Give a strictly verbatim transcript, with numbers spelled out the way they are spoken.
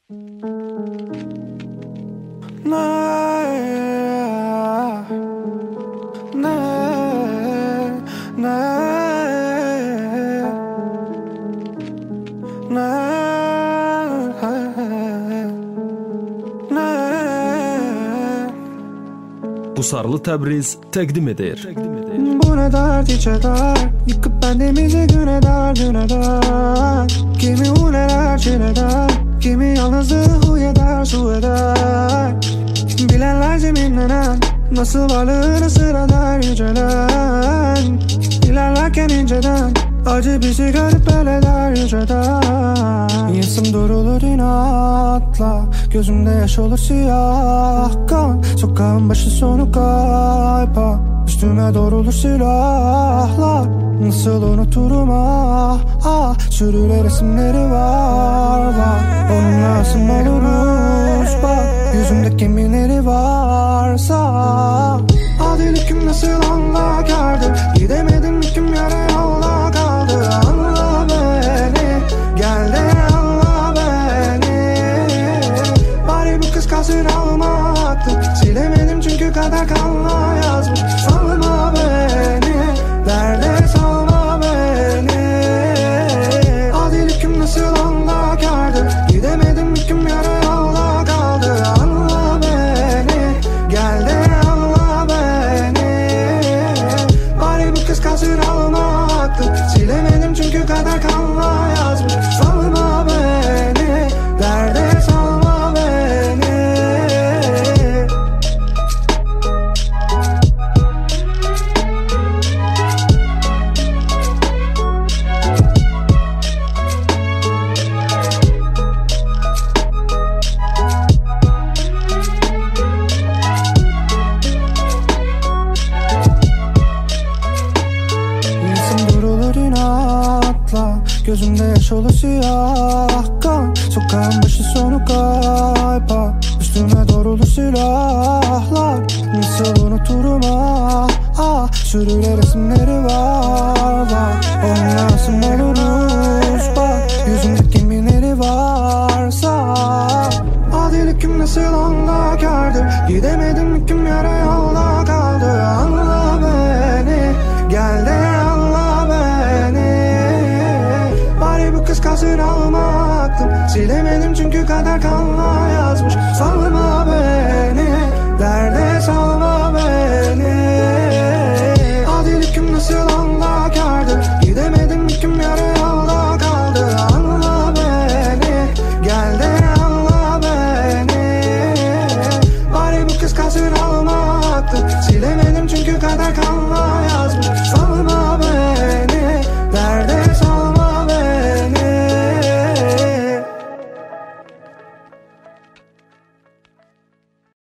Bu sarılı Təbriz təqdim edir. Bu ne dert içe dar, yıkıp bendimizi güne dar güne dar. Kimi uneler çileder, kimi yalnızlığı huy eder su eder. Bilenler zeminlenen, nasıl varlığını sıralar yücelen. İlerlerken inceden, acı bizi görüp beleder yüceden. Yasım durulur inatla, gözümde yaş olur siyah kan. Sokağın başı sonu kaypa, üstüme doğrulur silahlar. Nasıl unuturum ah ah, sürüle resimleri var var. Onunla asım oluruz bak, yüzümde kiminleri varsa. Adilik nasıl anla kardır, gidemedim hüküm yere yolla kaldı. Anla beni, gel de anla beni. Bari bu kız kalsın almaktı, silemedim çünkü kader kanla yazmış. Salma beni, derde salma beni. Adilik nasıl anla kardır, gidemedim hüküm yere yolla kaldı. Anla beni, gel de anla beni. Bari bu kız kalsın almaktı, silemedim çünkü kader kanla yazmış. Salma beni, derde salma beni. Gözümde yaş olur siyah kan. Sokağın başı sonu kaypa, üstüme doğrulur silahlar. Nasıl unuturum ah ah, sürüle resimleri var var. Onunla asım oluruz bak, yüzümde kiminleri varsa. Adilik nasıl anla kardır, gidemedim hüküm yere yolla kaldı. Anla beni, gel de anla beni. Bu kız kalsın almaktım, silemedim çünkü kader kanla yazmış. Salma beni, derde salma beni. Adilik nasıl anla kardır, gidemedim hüküm yere yolla kaldı. Anla beni, gel de anla beni. Bari bu kız kalsın almaktım, silemedim çünkü kader kanla